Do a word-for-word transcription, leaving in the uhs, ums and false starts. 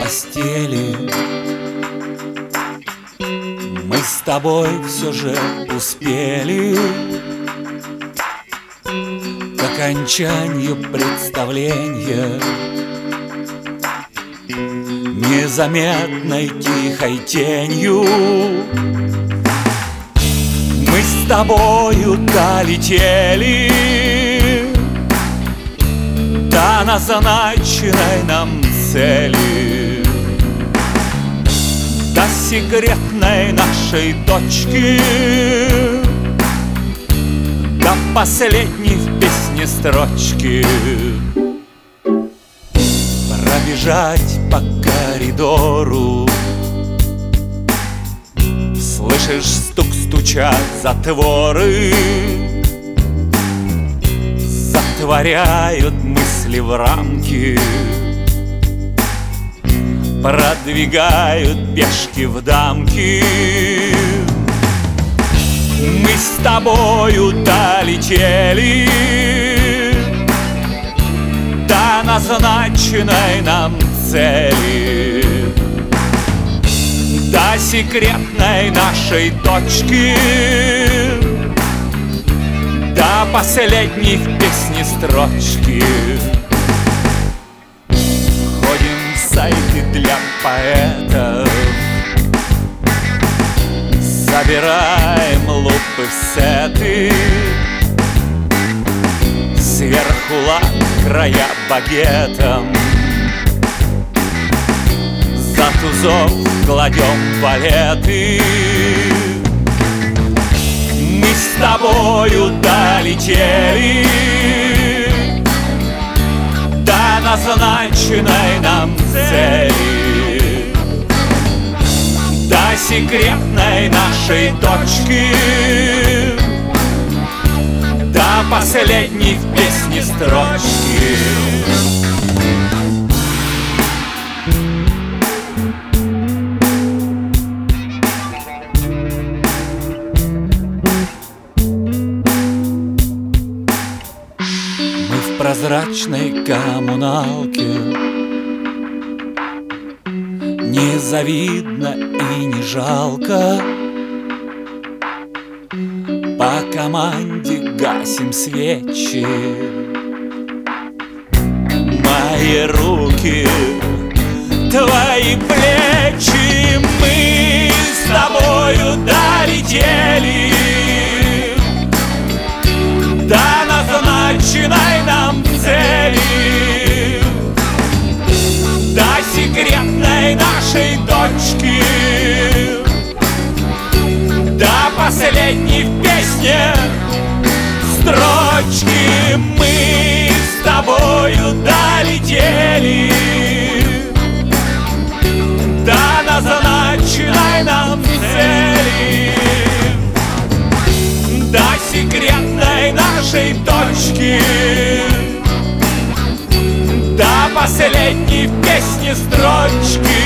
постели. Мы с тобой все же успели к окончанию представления, незаметной тихой тенью. Мы с тобою долетели до назначенной нам цели, до секретной нашей точки, до последней в песне строчки. Пробежать по коридору, слышишь, стук стучат затворы, затворяют мысли в рамки, продвигают пешки в дамки. Мы с тобою долетели до назначенной нам цели, до секретной нашей точки, до последней в песне строчки. Ходим в сайты для поэтов, собираем лупы в сеты, сверху лак, края багетом, за тузов кладем валеты. Мы с тобою долетели до назначенной нам цели, до секретной нашей точки, до последней в песне строчки. Мы в прозрачной коммуналке, не завидно и не жалко, по команде гасим свечи. Мои руки, твои плечи, мы с тобою долетели до назначенной нам цели, до секретной нашей точки, до последней в песне строчки. Мы с тобою долетели до назначенной нам цели, до секретной нашей точки, до последней в песне строчки.